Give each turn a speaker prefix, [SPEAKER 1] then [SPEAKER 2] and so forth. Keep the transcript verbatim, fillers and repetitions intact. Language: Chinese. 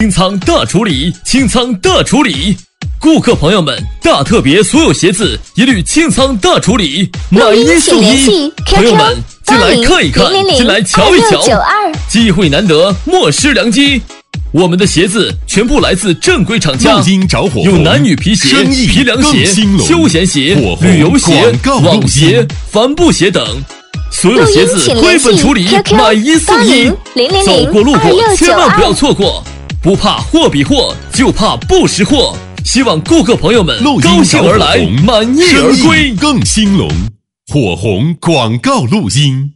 [SPEAKER 1] 清仓大处理，清仓大处理！顾客朋友们，大特别，所有鞋子一律清仓大处理，买一送一！朋友们，进来看一看，进来瞧一瞧，机会难得，莫失良机。我们的鞋子全部来自正规厂家，有男女皮鞋、皮凉鞋、休闲鞋、旅游鞋、网鞋、帆布鞋等。所有鞋子归本处理，买一送一，走过路过千万不要错过。不怕货比货，就怕不识货。希望顾客朋友们高兴而来，满意而归，
[SPEAKER 2] 更兴隆。火红广告录音。